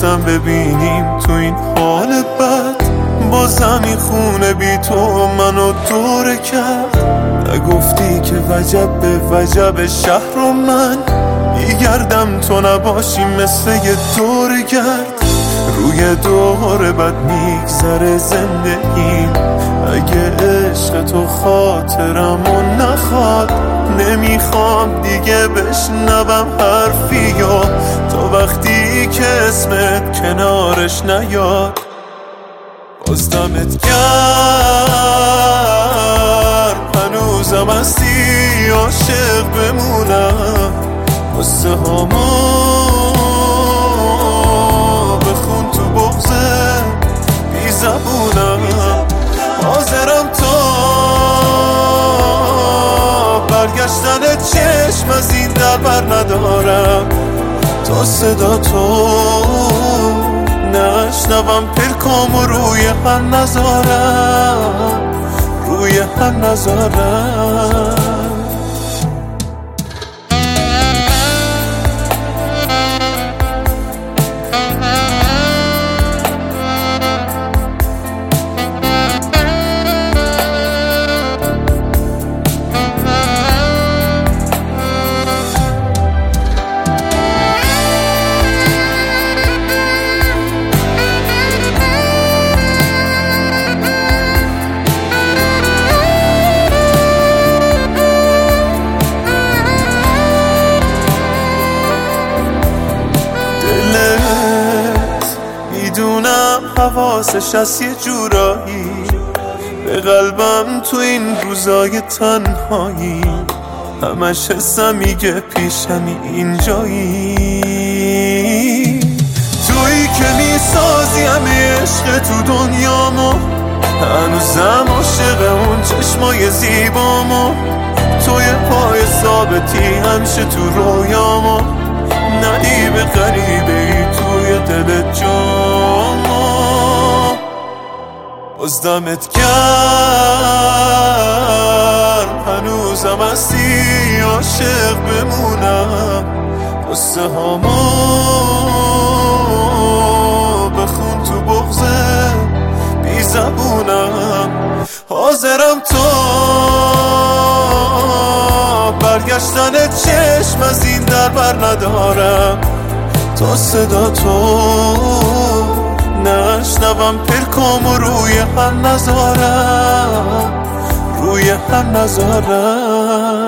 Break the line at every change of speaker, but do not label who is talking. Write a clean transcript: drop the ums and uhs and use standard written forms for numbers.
نداشتم ببینیم تو این حال بد. بازم این خونه بی تو منو دوره کرد. نگفتی که وجب به وجب شهر و من میگردم تو نباشی مثل یه دور گرد. روی دور بد میگذره زندگیم. اگه عشق تو خاطرمو نخواد نمیخوام دیگه بشنوم حرفی یا تا وقتی که اسمت کنارش نیاد. باز دمت گرم هنوزم هستی عاشق بمونم. قصه هامو بخون تو بغضه بی زبونم. حاضرم تا برگشتن چشم از این در بر ندارم تا صدا تو نشنوم پلکامو روی هم نذارم روی هم نذارم. میدونم حواسش از یه جورایی به قلبم تو این روزای تنهایی. همش حسم میگه پیشمی اینجایی. تویی که میسازی همه عشق تو دنیامو. هنوزم عاشق اون چشمای زیبامو. توی پای ثابتی همیشه تو رویامو. ندیب غریبه ای توی دل جامو. باز دمت گرم هنوزم هستی عاشق بمونم. قصه هامو بخون تو بغضه بی زبونم. حاضرم تا برگشتن چشم از این در بر ندارم تا صدا تو نشنوم پلکامو روی هم نذارم روی هم نذارم.